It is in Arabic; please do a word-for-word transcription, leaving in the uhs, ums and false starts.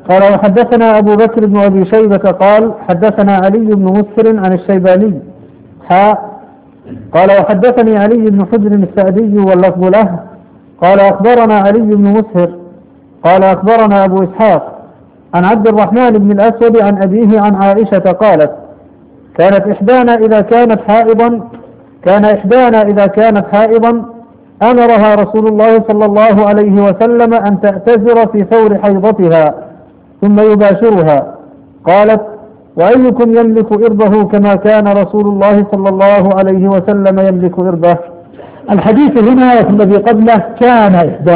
قال وحدثنا أبو بكر بن أبي شيبة قال حدثنا علي بن مسهر عن الشيباني حاء قال وحدثني علي بن حجر السعدي واللفظ له قال أخبرنا علي بن مسهر قال أخبرنا أبو إسحاق عن عبد الرحمن بن الأسود عن أبيه عن عائشة قالت كانت إحدانا إذا كانت حائضا كان إحدانا إذا كانت حائضا أمرها رسول الله صلى الله عليه وسلم أن تعتذر في ثور حيضتها ثم يباشرها. قالت وأيكم يملك إربه كما كان رسول الله صلى الله عليه وسلم يملك إربه. الحديث هنا الذي قبله كان إحدانا